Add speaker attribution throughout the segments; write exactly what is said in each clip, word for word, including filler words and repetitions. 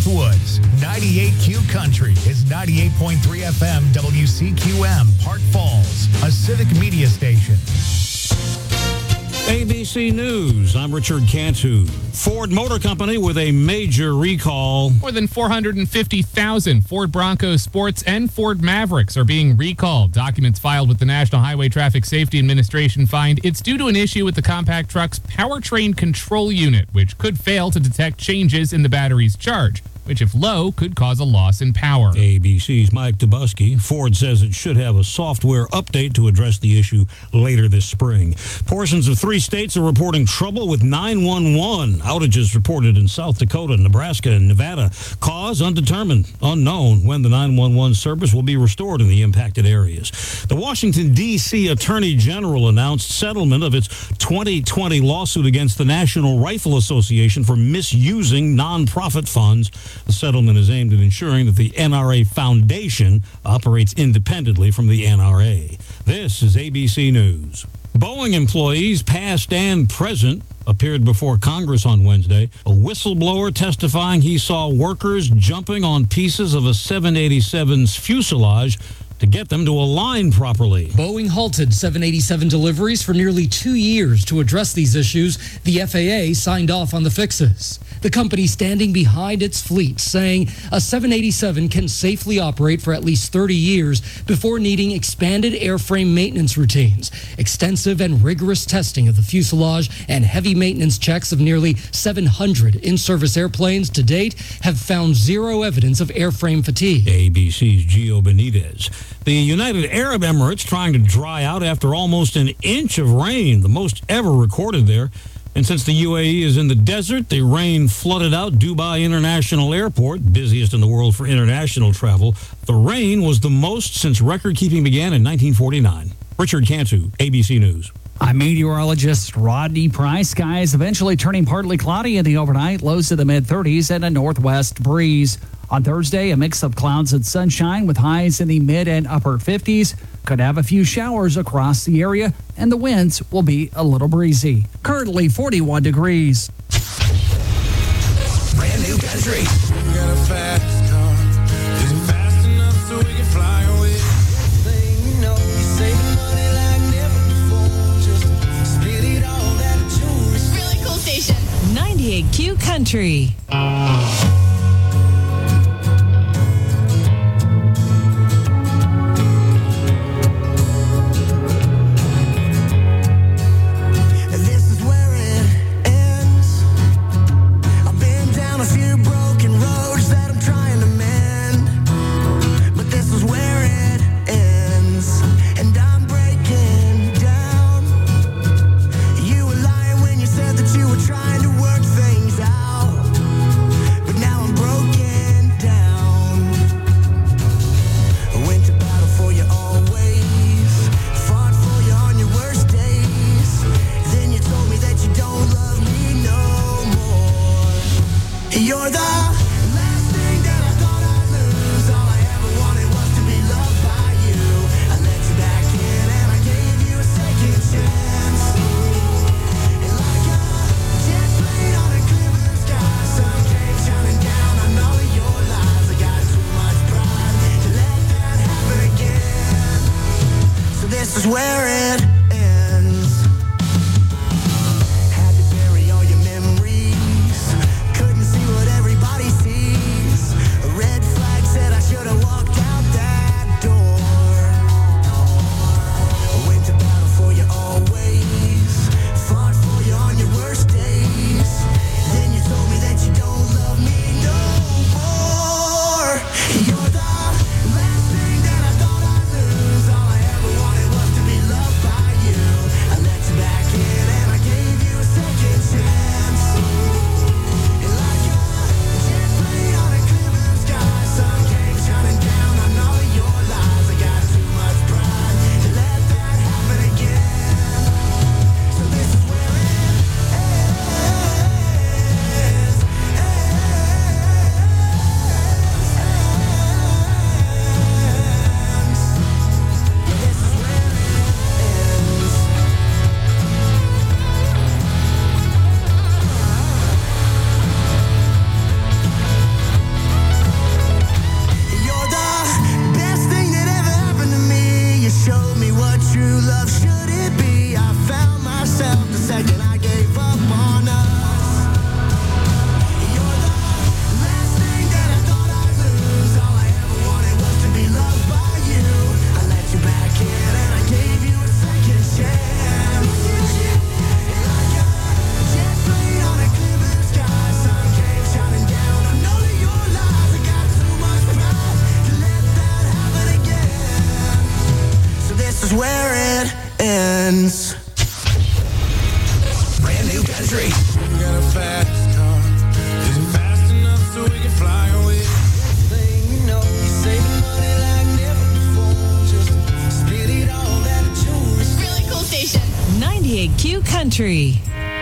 Speaker 1: Northwoods. ninety-eight Q Country is ninety-eight point three F M W C Q M, Park Falls, a civic media station.
Speaker 2: A B C News, I'm Richard Cantu. Ford Motor Company with a major recall.
Speaker 3: More than four hundred fifty thousand Ford Bronco Sports and Ford Mavericks are being recalled. Documents filed with the National Highway Traffic Safety Administration find it's due to an issue with the compact truck's powertrain control unit, which could fail to detect changes in the battery's charge, which, if low, could cause a loss in power.
Speaker 2: A B C's Mike Dubusky. Ford says it should have a software update to address the issue later this spring. Portions of three states are reporting trouble with nine one one. Outages reported in South Dakota, Nebraska, and Nevada. Cause undetermined, unknown when the nine one one service will be restored in the impacted areas. The Washington, D C Attorney General announced settlement of its twenty twenty lawsuit against the National Rifle Association for misusing nonprofit funds. The settlement is aimed at ensuring that the N R A Foundation operates independently from the N R A. This is A B C News. Boeing employees, past and present, appeared before Congress on Wednesday. A whistleblower testifying he saw workers jumping on pieces of a seven eighty-seven's fuselage to get them to align properly.
Speaker 4: Boeing halted seven eighty-seven deliveries for nearly two years to address these issues. The F A A signed off on the fixes. The company standing behind its fleet, saying a seven eighty-seven can safely operate for at least thirty years before needing expanded airframe maintenance routines. Extensive and rigorous testing of the fuselage and heavy maintenance checks of nearly seven hundred in-service airplanes to date have found zero evidence of airframe fatigue.
Speaker 2: A B C's Gio Benitez. The United Arab Emirates trying to dry out after almost an inch of rain, the most ever recorded there. And since the U A E is in the desert, the rain flooded out Dubai International Airport, busiest in the world for international travel. The rain was the most since record-keeping began in nineteen forty-nine. Richard Cantu, A B C News.
Speaker 5: I'm meteorologist Rodney Price. Skies eventually turning partly cloudy in the overnight, lows to the mid-thirties and a northwest breeze. On Thursday, a mix of clouds and sunshine with highs in the mid and upper fifties. Could have a few showers across the area, and the winds will be a little breezy. Currently forty-one degrees.
Speaker 6: Brand new country. We got a fast car. Is it fast enough so we can fly away? Thing you know, you saving money like never before. Just spit it all that tourist.
Speaker 7: Really cool station. ninety-eight Q Country.
Speaker 6: Trying to work things out, but now friends.
Speaker 1: Brand new country.
Speaker 6: We got a fast car. Is it fast enough so we can fly away? Thing you know, you're saving money like never before. Just spit it all out of yours.
Speaker 7: Really cool station. ninety-eight Q Country.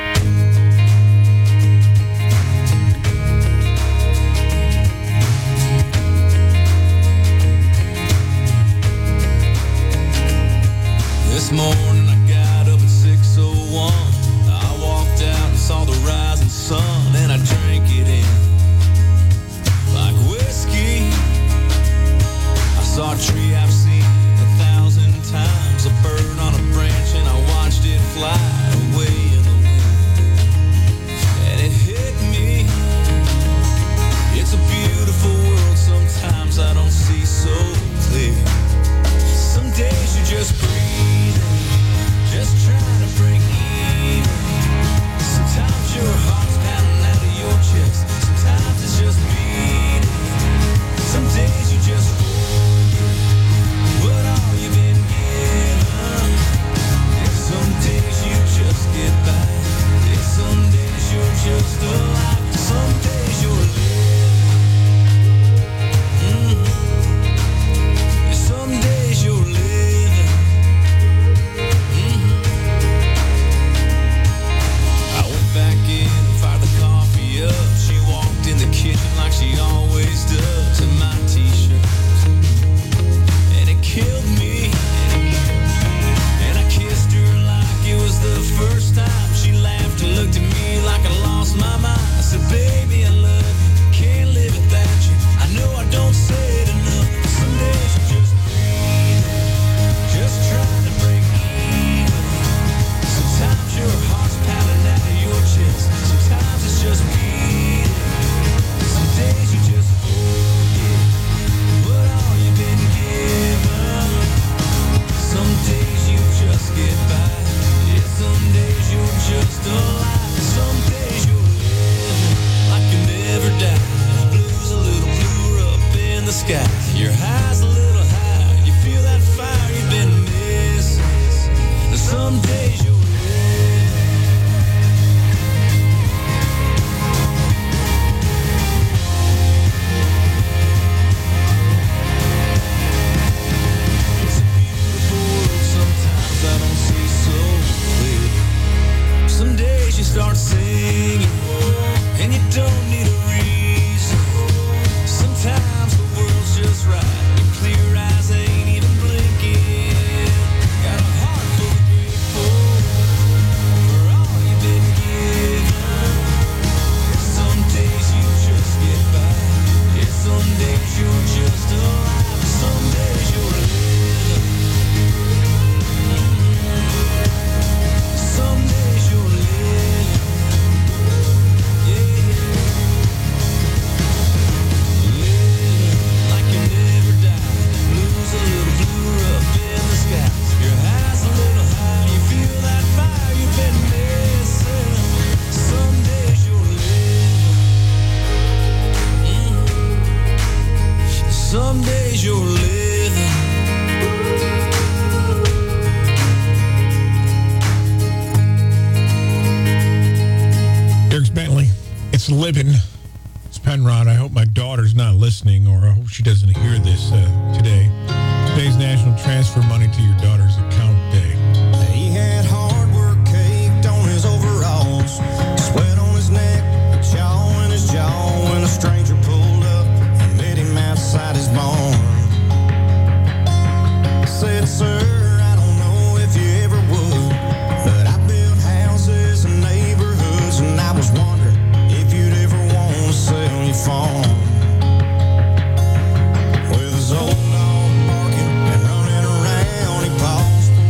Speaker 6: This morning I got up at six oh one. I walked out and saw the rising sun, and I drank it in like whiskey. I saw a tree I've seen a thousand times, a bird on a branch, and I watched it fly away in the wind. And it hit me, it's a beautiful world, sometimes I don't see so clear. Some days you just breathe, just trying to break even. Sometimes your heart's pounding out of your chest. Sometimes it's just beating. Some days you just forget what all you've been given. And some days you just get by. And some days you're just alive. Some days you're living. Mm. And some days you're living. She walked in the kitchen like she always does in my t-shirts, and it killed me. And I kissed her like it was the first time. She laughed and looked at me like I lost my mind. I said, baby, I love you, can't live without you. I know I don't say it enough, but some days you just breathe, just trying to break even. Sometimes your heart's pounding out of your chest. Sometimes it's just me. Days you just forget what all you've been given. Some days you just get by. Yeah, some days you're just alive. Some days you're living like you never die. Blues a little bluer up in the sky. Your high's a little high. You feel that fire you've been missing. Some days you're start singing, and you don't need a reason. Sometimes the world's just right. Your clear eyes ain't even blinking. Got a heart full of grateful for all you've been given. Some days you just get by. Yeah, some days you're just alive. Some days you're living. Some days you're living. Some days you're living.
Speaker 8: Dirks Bentley, it's living. It's Penrod. I hope my daughter's not listening, or I hope she doesn't hear this uh, today. Today's National Transfer Money to Your Daughter's Account Day.
Speaker 6: He had hard work caked on his overalls, sweat on his neck, a chaw in his jaw, when a stranger pulled up and met him outside his barn. Said, sir, I don't know if you ever would, but I built houses and neighborhoods, and I was wondering if you'd ever want to sell your farm. With his old dog barking and running around, he paused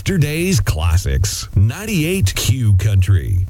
Speaker 1: Yesterday's Classics. ninety-eight Q Country.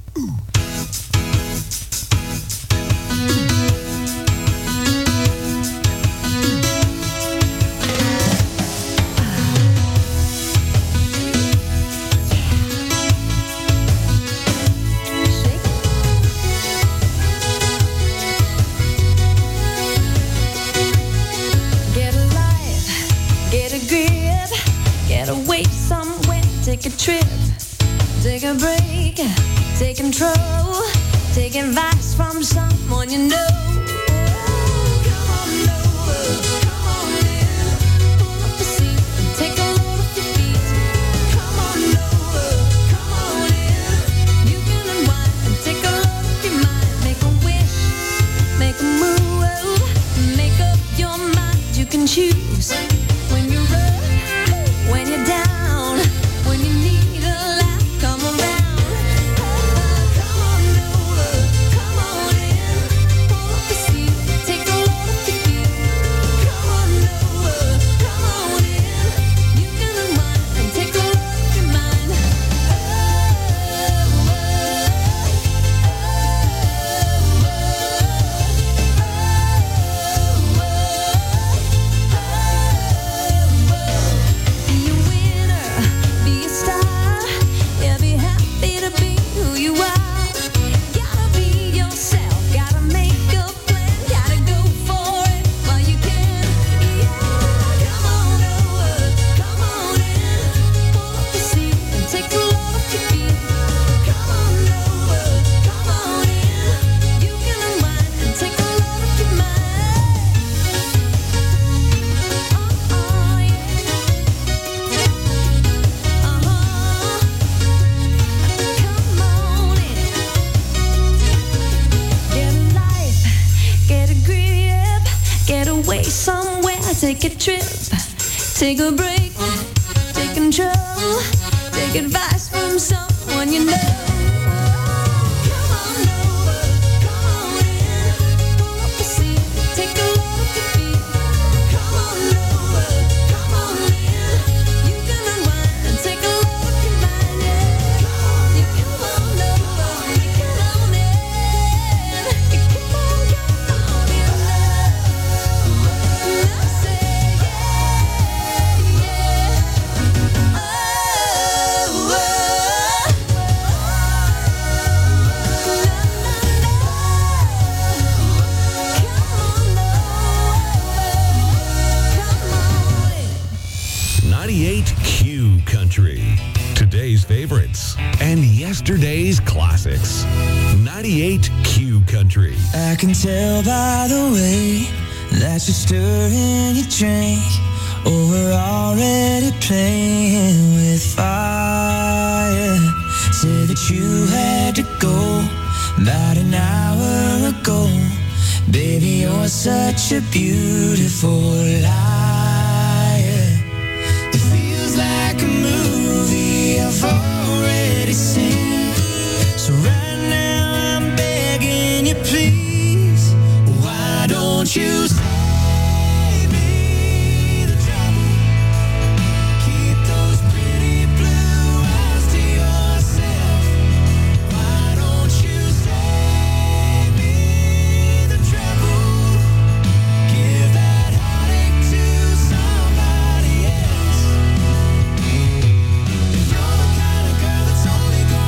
Speaker 9: Take a trip, take a break, take control, take advice from someone you know. Come on over, come on in, pull up the seat and take a load off your feet. Come on over, come on in, you can unwind and take a load off your mind. Make a wish, make a move, make up your mind. You can choose when you're up, when you're down. Take a trip, take a break, take control, take advice from someone you know. Come on over, come on in, pull up the seat, take a load off your feet. Come on over, come on in, you can unwind and take a load off your mind. Yeah, you come on over, you come on in, you come on, come on in.
Speaker 1: ninety-eight Q Country. Today's favorites and yesterday's classics. ninety-eight Q Country.
Speaker 6: I can tell by the way that you're stirring your drink. Oh, we're already playing with fire. Said that you had to go about an hour ago. Baby, you're such a beautiful liar. It feels like a movie I've already seen. So right now I'm begging you, please, why don't you save me the trouble? Keep those pretty blue eyes to yourself. Why don't you save me the trouble? Give that heartache to somebody else. You're the kind of girl that's only gonna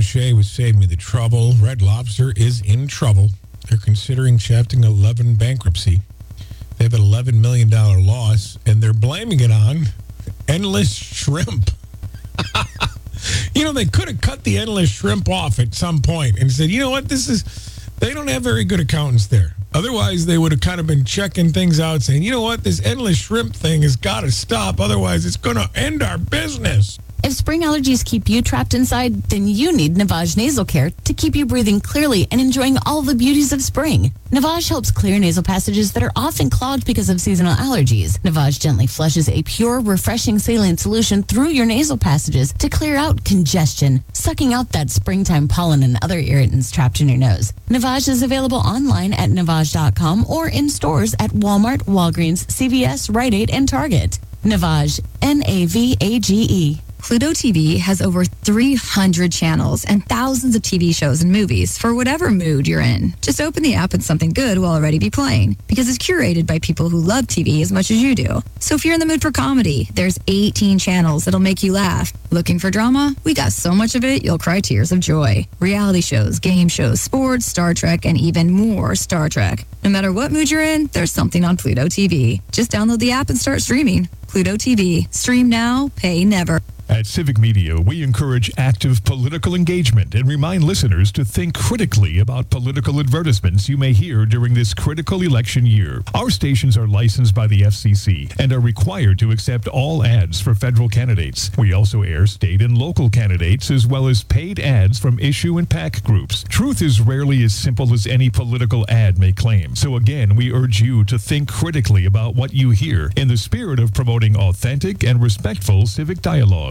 Speaker 8: Shea with Save Me the Trouble. Red Lobster is in trouble. They're considering Chapter eleven bankruptcy. They have an eleven million dollars loss, and they're blaming it on Endless Shrimp. You know, they could have cut the Endless Shrimp off at some point and said, you know what, this is, they don't have very good accountants there. Otherwise, they would have kind of been checking things out, saying, you know what, this Endless Shrimp thing has got to stop. Otherwise, it's going to end our business.
Speaker 10: If spring allergies keep you trapped inside, then you need Navage Nasal Care to keep you breathing clearly and enjoying all the beauties of spring. Navage helps clear nasal passages that are often clogged because of seasonal allergies. Navage gently flushes a pure, refreshing saline solution through your nasal passages to clear out congestion, sucking out that springtime pollen and other irritants trapped in your nose. Navage is available online at navage dot com or in stores at Walmart, Walgreens, C V S, Rite Aid, and Target. Navage, N A V A G E.
Speaker 11: Pluto T V has over three hundred channels and thousands of T V shows and movies for whatever mood you're in. Just open the app and something good will already be playing because it's curated by people who love T V as much as you do. So if you're in the mood for comedy, there's eighteen channels that'll make you laugh. Looking for drama? We got so much of it, you'll cry tears of joy. Reality shows, game shows, sports, Star Trek, and even more Star Trek. No matter what mood you're in, there's something on Pluto T V. Just download the app and start streaming. Pluto T V. Stream now, pay never.
Speaker 12: At Civic Media, we encourage active political engagement and remind listeners to think critically about political advertisements you may hear during this critical election year. Our stations are licensed by the F C C and are required to accept all ads for federal candidates. We also air state and local candidates as well as paid ads from issue and PAC groups. Truth is rarely as simple as any political ad may claim. So again, we urge you to think critically about what you hear in the spirit of promoting authentic and respectful civic dialogue.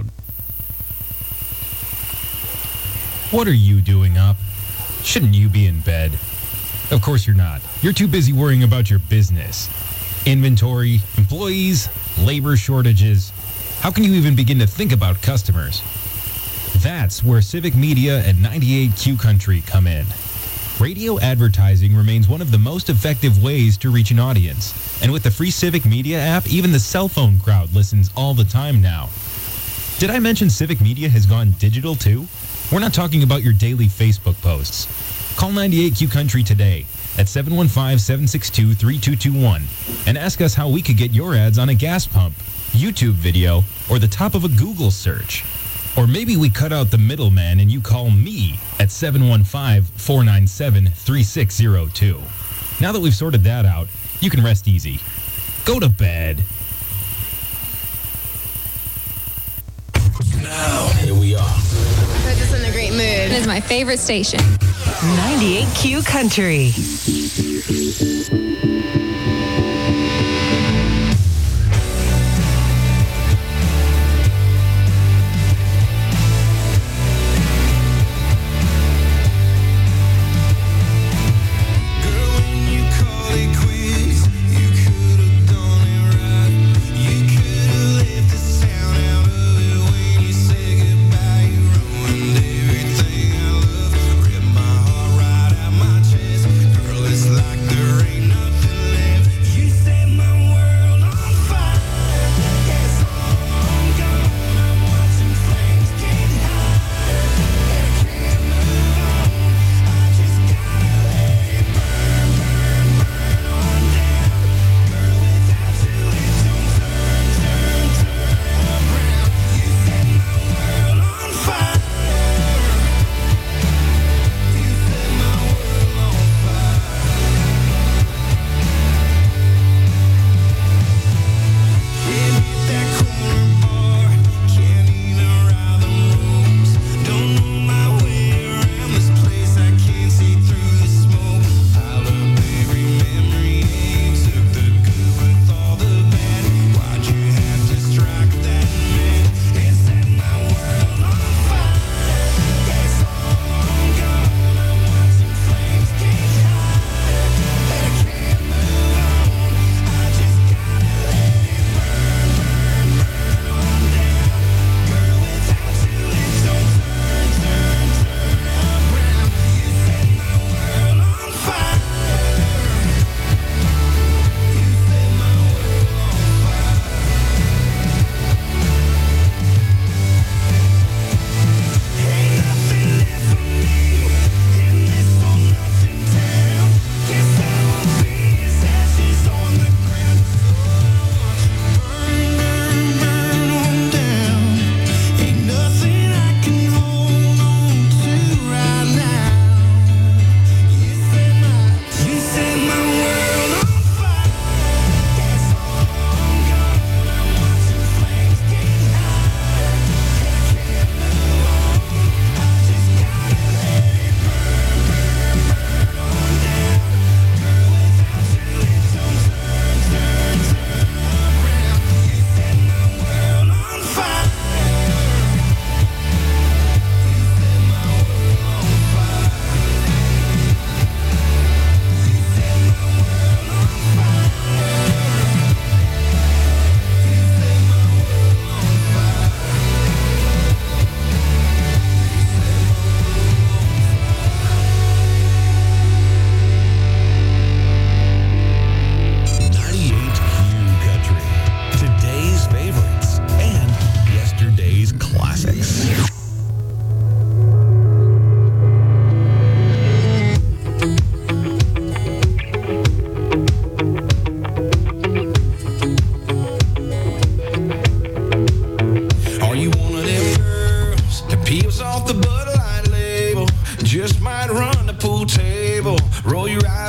Speaker 13: What are you doing up? Shouldn't you be in bed? Of course you're not. You're too busy worrying about your business. Inventory, employees, labor shortages. How can you even begin to think about customers? That's where Civic Media and ninety-eight Q Country come in. Radio advertising remains one of the most effective ways to reach an audience. And with the free Civic Media app, even the cell phone crowd listens all the time now. Did I mention Civic Media has gone digital too? We're not talking about your daily Facebook posts. Call ninety-eight Q Country today at seven one five, seven six two, three two two one and ask us how we could get your ads on a gas pump, YouTube video, or the top of a Google search. Or maybe we cut out the middleman and you call me at seven one five, four nine seven, three six zero two. Now that we've sorted that out, you can rest easy. Go to bed.
Speaker 14: Now, here we are.
Speaker 15: Puts us in a great mood. It is my favorite station.
Speaker 7: ninety-eight Q Country.
Speaker 6: It's like there ain't nothing left.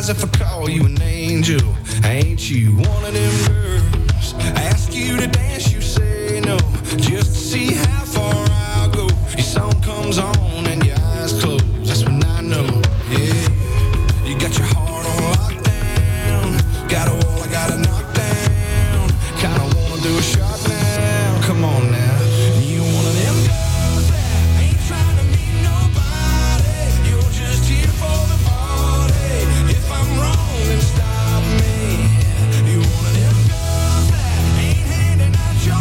Speaker 6: surprised if I call you an angel? Ain't you one of them girls? Ask you to dance, you say no, just to see how far I'll go. Your song comes on and your eyes close, that's when I know, yeah. You got your heart on lockdown, got a wall I gotta knock down. Kinda wanna do a shot now, come on now. You one of them girls that ain't trying to meet nobody, you're just here for the party. If I'm wrong, then stop me. You one of them girls that ain't handing out your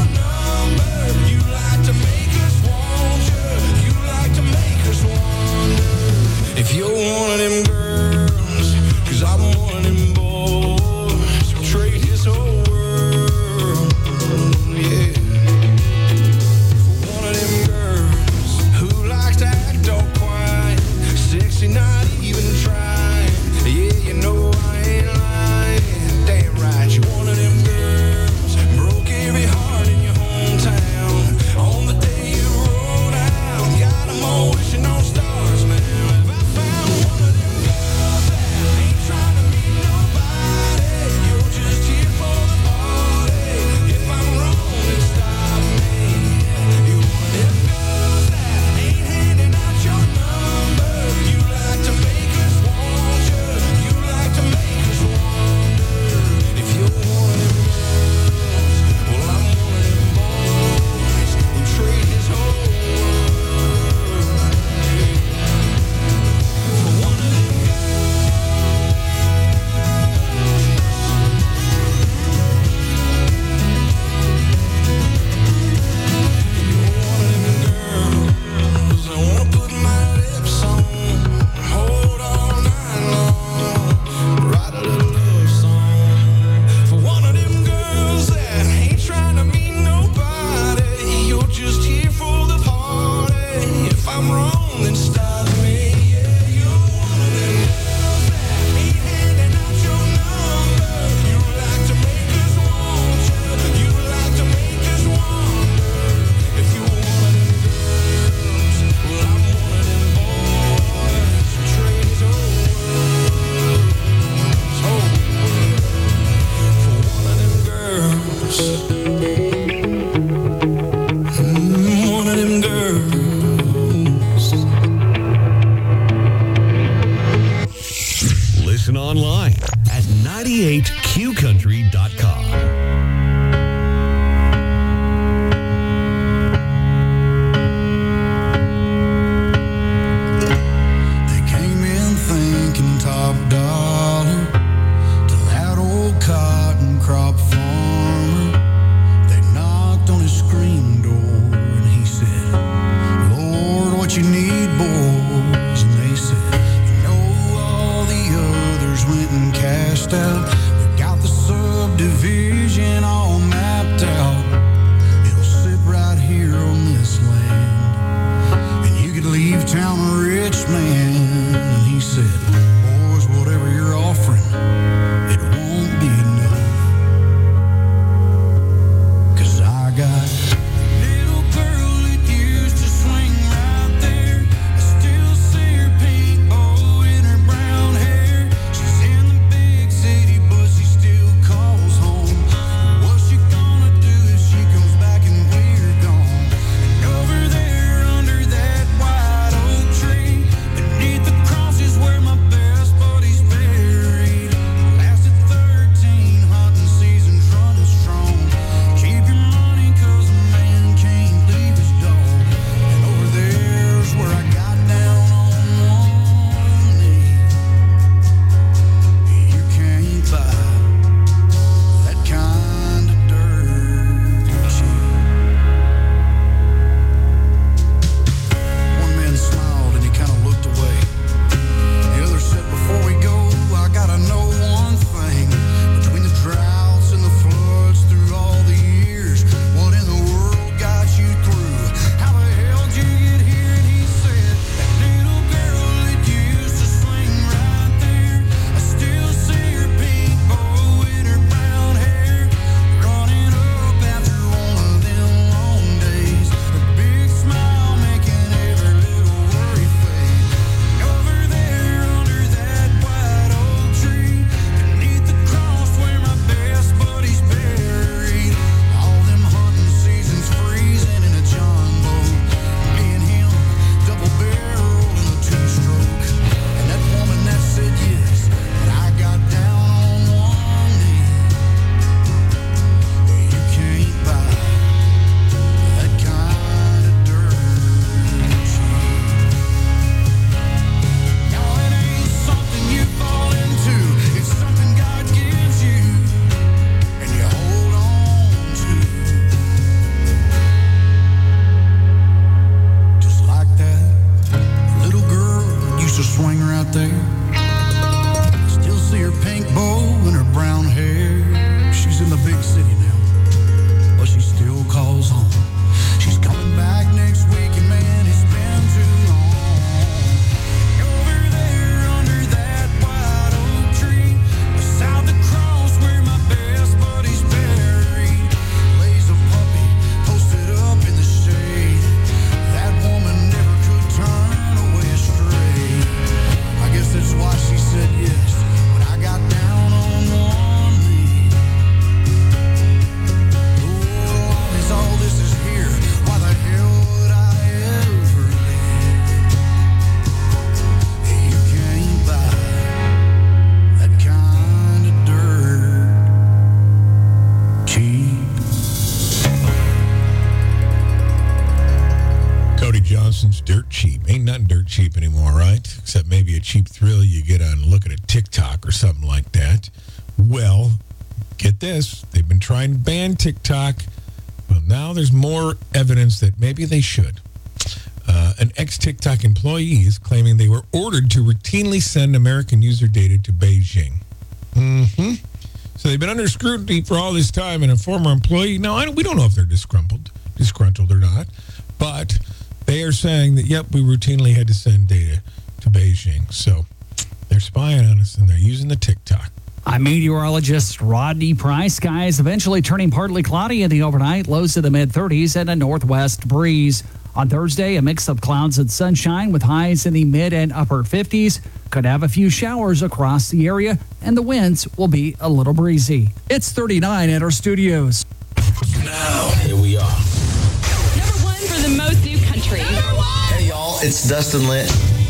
Speaker 8: Simpsons dirt cheap. Ain't nothing dirt cheap anymore, right? Except maybe a cheap thrill you get on looking at TikTok or something like that. Well, get this. They've been trying to ban TikTok. Well, now there's more evidence that maybe they should. Uh, an ex-TikTok employee is claiming they were ordered to routinely send American user data to Beijing. Mm-hmm. So they've been under scrutiny for all this time, and a former employee, now I don't, we don't know if they're disgruntled, disgruntled or not, but they are saying that, yep, we routinely had to send data to Beijing. So they're spying on us, and they're using the TikTok.
Speaker 5: I'm meteorologist Rodney Price. Skies eventually turning partly cloudy in the overnight, lows to the mid-thirties and a northwest breeze. On Thursday, a mix of clouds and sunshine with highs in the mid and upper fifties. Could have a few showers across the area, and the winds will be a little breezy. It's thirty-nine at our studios.
Speaker 14: Now, here we are.
Speaker 16: Number one for the most new country.
Speaker 14: Hey, y'all, it's Dustin Lynch.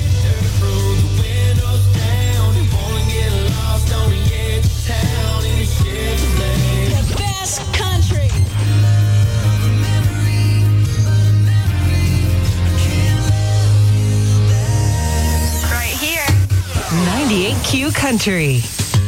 Speaker 16: The best country.
Speaker 7: Right here. ninety-eight Q Country.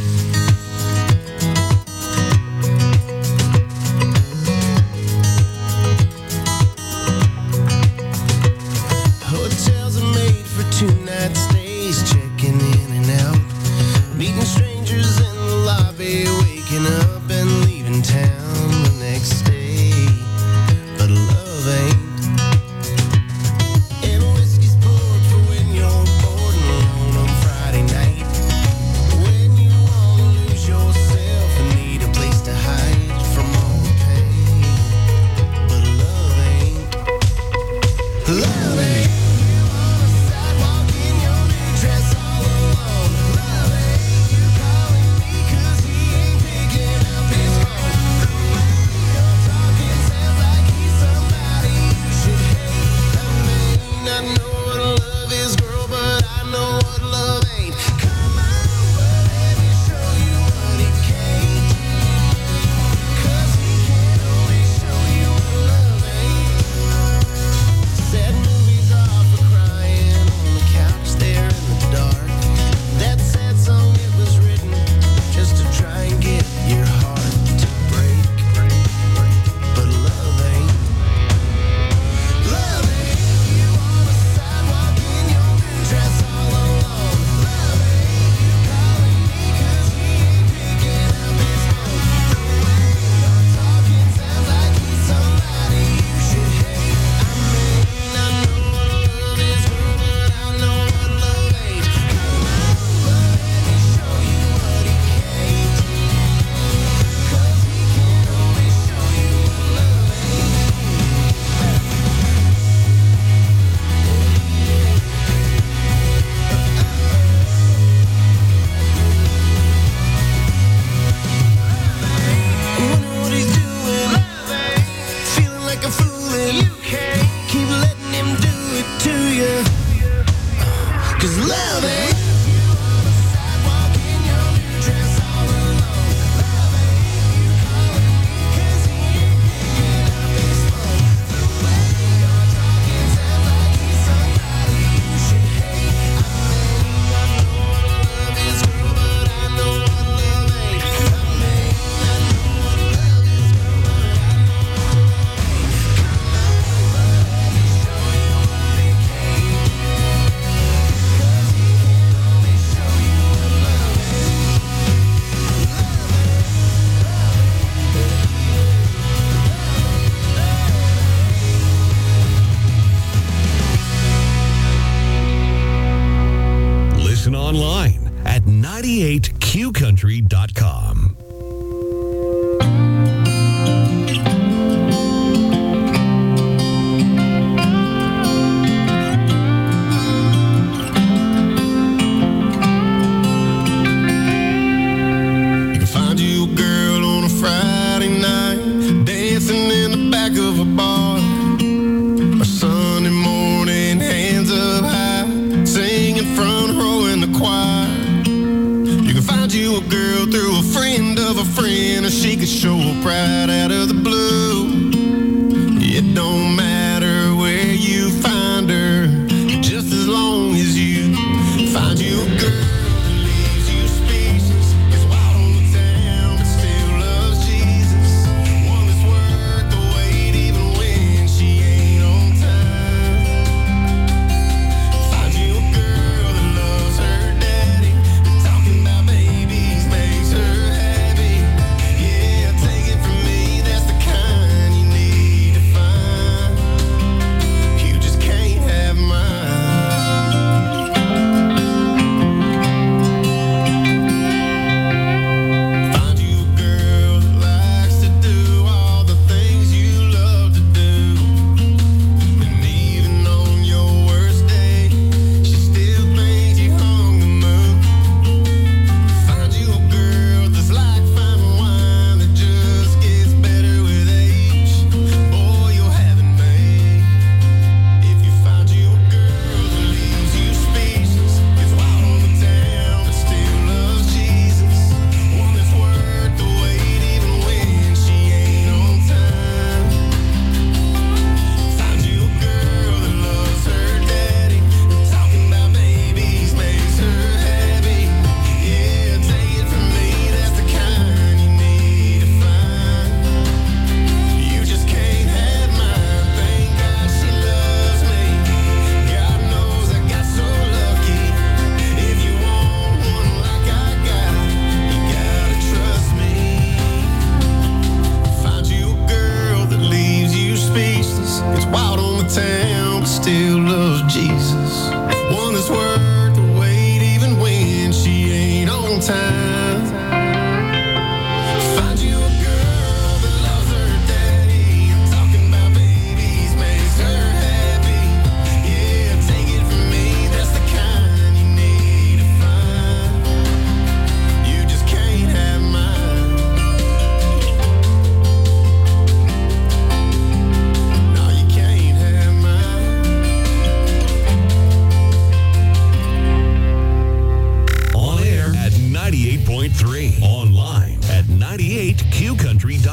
Speaker 6: Hotels are made for two-night stays, checking in and out, meeting strangers in the lobby, waking up and leaving town the next day. But love ain't. And whiskey's poured for when you're bored and alone on Friday night. When you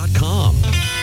Speaker 17: dot com.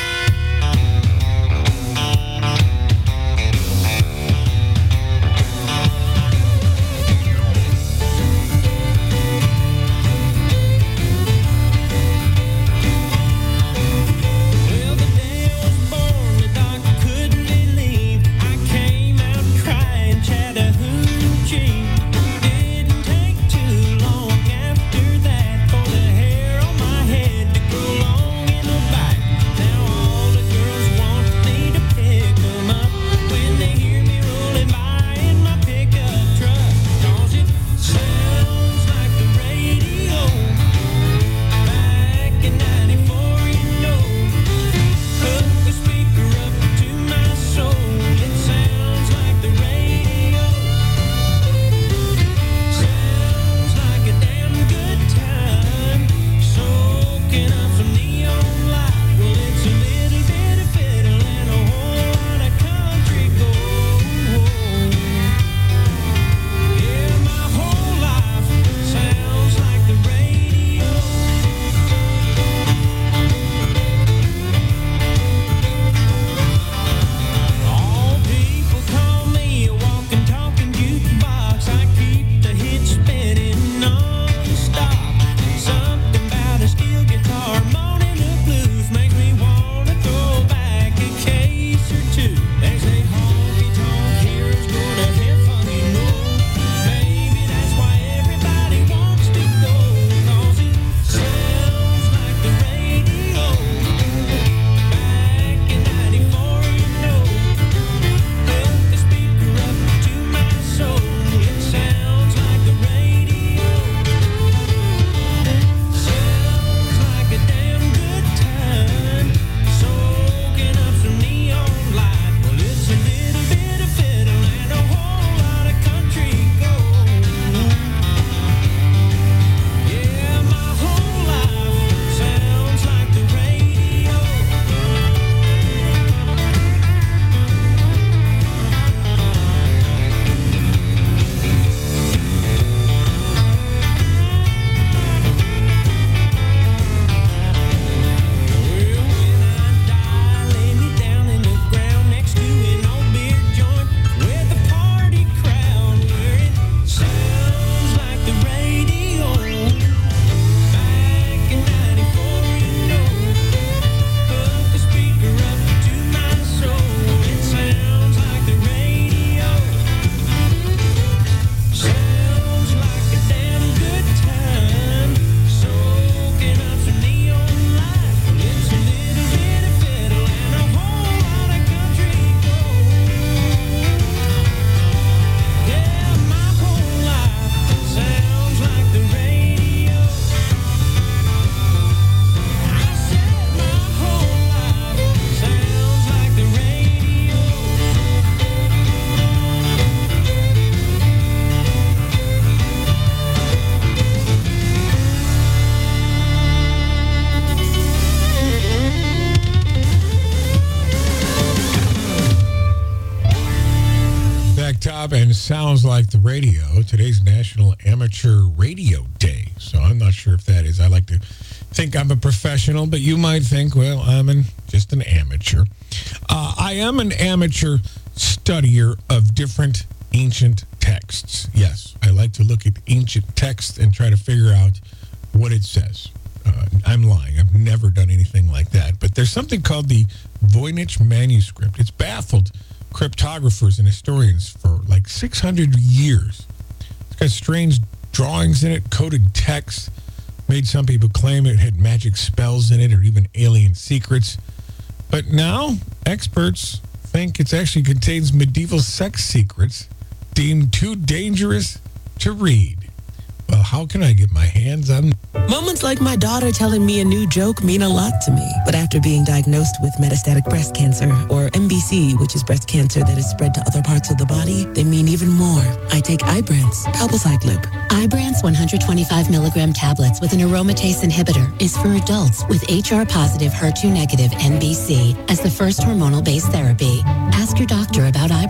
Speaker 8: And sounds like the radio. Today's National Amateur Radio Day. So I'm not sure if that is. I like to think I'm a professional, but you might think, well, I'm an, just an amateur. Uh, I am an amateur studier of different ancient texts. Yes, I like to look at ancient texts and try to figure out what it says. Uh, I'm lying. I've never done anything like that. But there's something called the Voynich manuscript. It's baffled cryptographers and historians for like six hundred years. It's got strange drawings in it, coded text, made some people claim it had magic spells in it or even alien secrets. But now experts think it actually contains medieval sex secrets deemed too dangerous to read. Well, how can I get my hands on...
Speaker 18: Moments like my daughter telling me a new joke mean a lot to me. But after being diagnosed with metastatic breast cancer, or M B C, which is breast cancer that is spread to other parts of the body, they mean even more. I take Ibrance, palbociclib.
Speaker 19: Ibrance one hundred twenty-five milligram tablets with an aromatase inhibitor is for adults with H R positive, H E R two negative M B C as the first hormonal-based therapy. Ask your doctor about Ibrance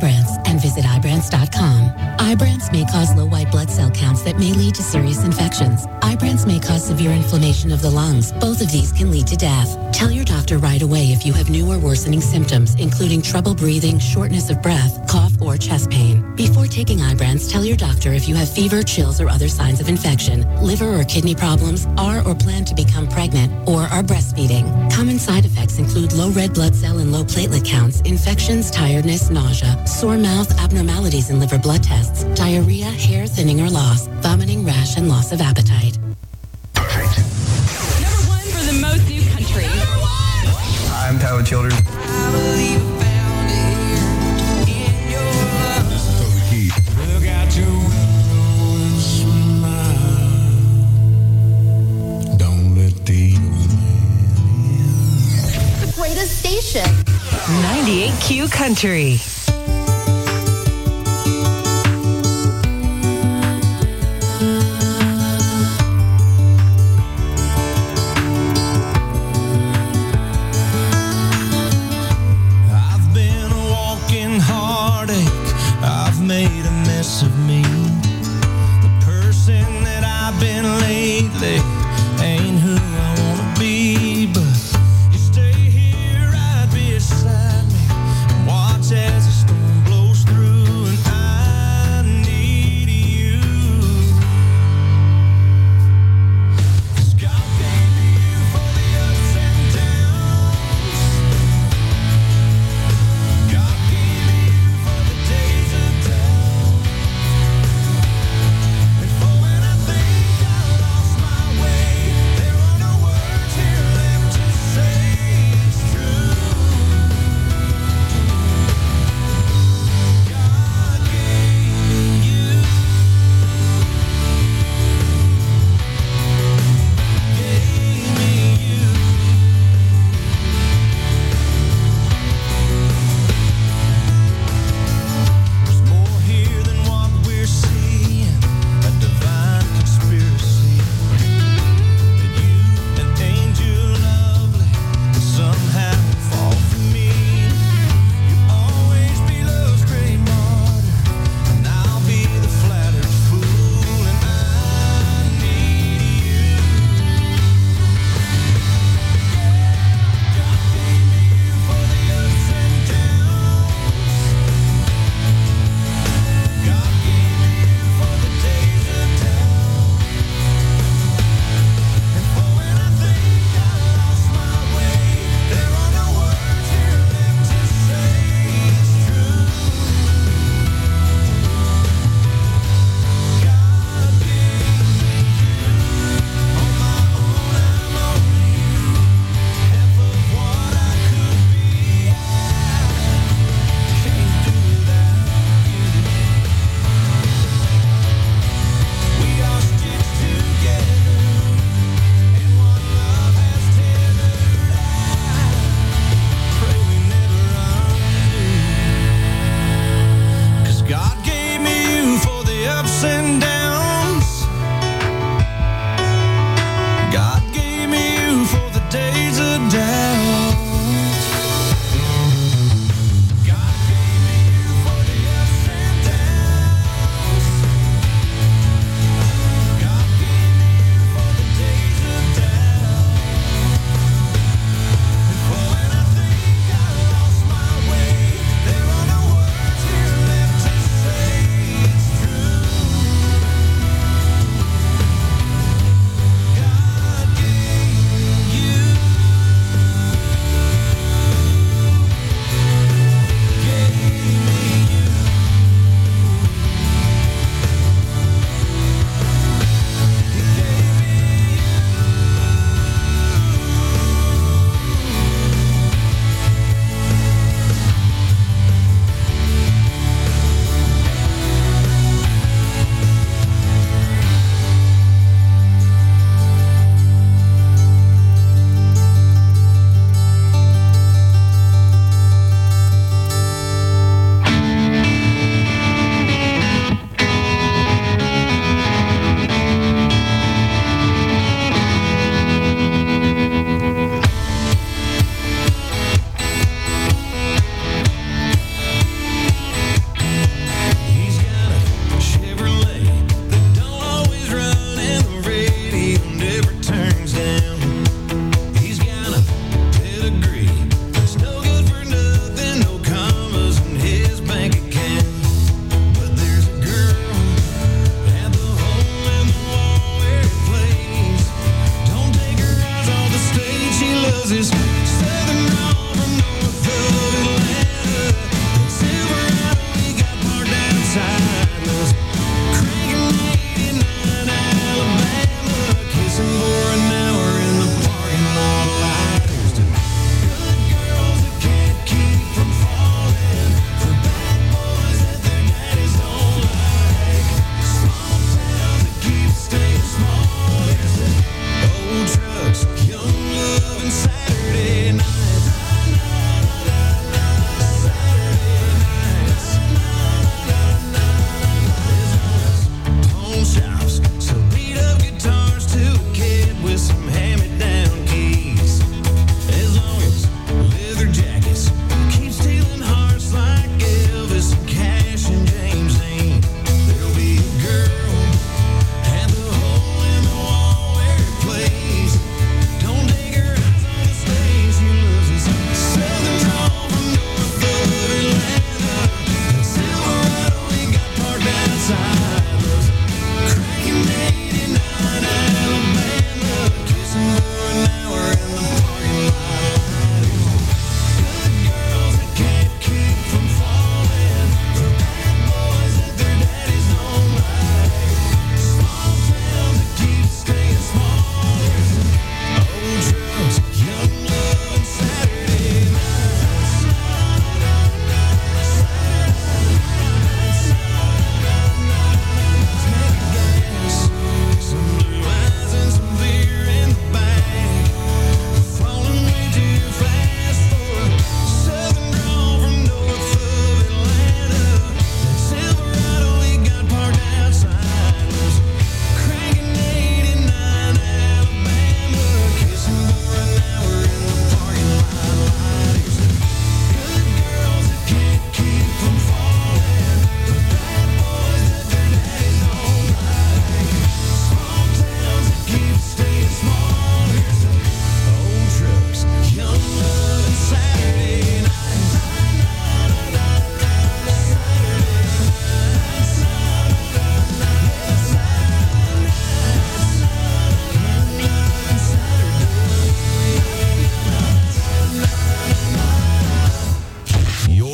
Speaker 19: and visit Ibrance dot com. Ibrance may cause low white blood cell counts that may lead to serious infections. Ibrance may cause severe inflammation of the lungs. Both of these can lead to death. Tell your doctor right away if you have new or worsening symptoms, including trouble breathing, shortness of breath, cough, or chest pain. Before taking Ibrance, tell your doctor if you have fever, chills, or other signs of infection, liver or kidney problems, are or plan to become pregnant, or are breastfeeding. Common side effects include low red blood cell and low platelet counts, infections, tiredness, nausea, sore mouth, abnormalities in liver blood tests, diarrhea, hair thinning or loss, vomiting, rash, and loss of appetite.
Speaker 16: Number one for the most new country.
Speaker 14: I'm Tyler Childers.
Speaker 6: Look out your window and smile. Don't let the old man
Speaker 7: The greatest station. ninety-eight Q Country.
Speaker 6: I've been a walking heartache. I've made a mess of me. The person that I've been lately ain't who I wanna be. But you stay here right beside me and watch as the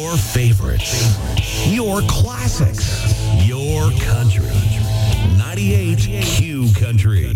Speaker 1: Your favorites. Your classics. Your country. ninety-eight Q Country.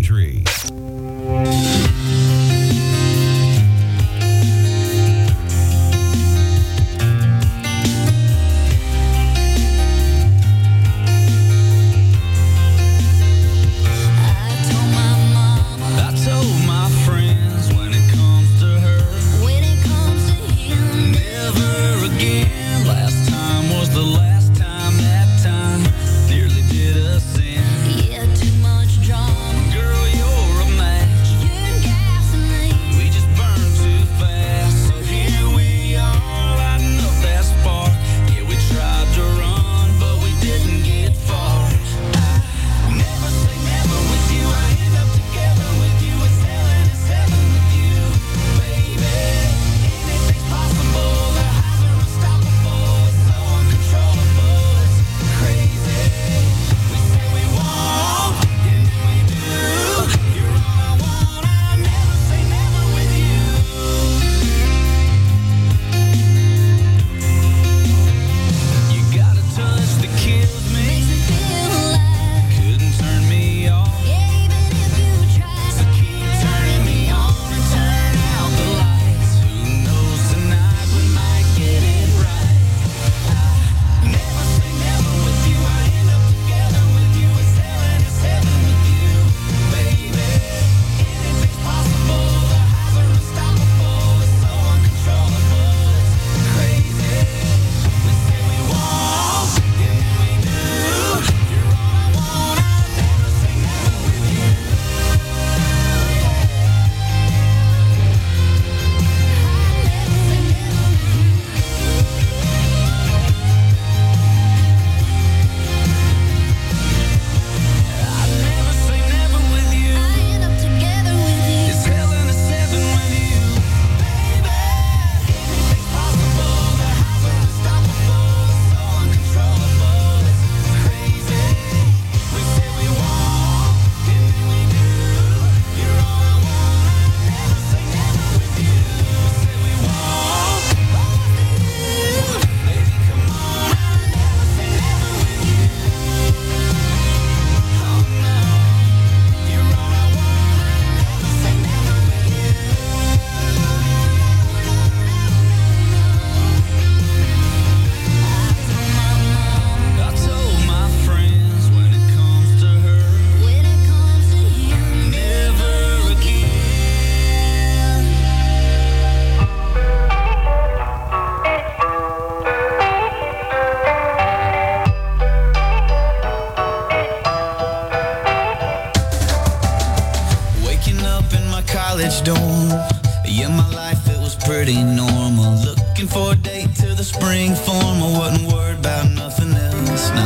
Speaker 6: college dorm. Yeah, my life, it was pretty normal. Looking for a date to the spring form. I wasn't worried about nothing else, no.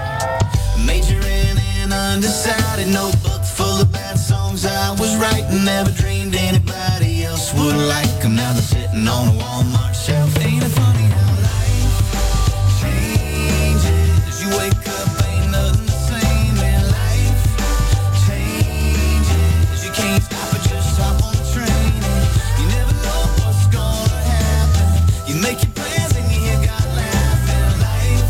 Speaker 6: Majoring in undecided, notebook full of bad songs I was writing. Never dreamed anybody else would like them. Now they're sitting on a Walmart shelf. Ain't it funny how life changes? You wake up, ain't nothing the same, and life changes. You can't stop it, just hop on the train. You never know what's gonna happen. You make your plans and you got laughing. Life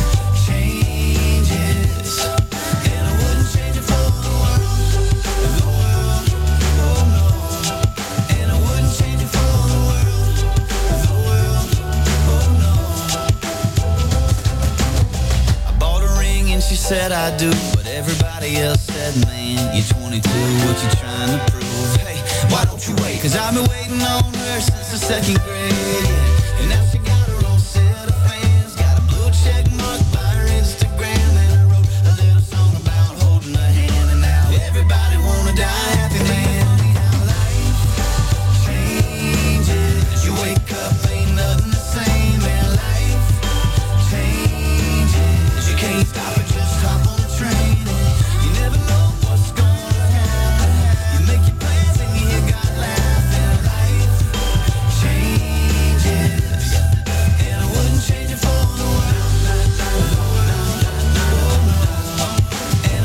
Speaker 6: changes, and I wouldn't change it for the world. The world, oh no. And I wouldn't change it for the world. The world, oh no. I bought a ring and she said I do, but everybody else said, man, you're twenty-two, what you trying to prove? Hey, why don't you wait? Cause I've been waiting on her since the second grade, and now she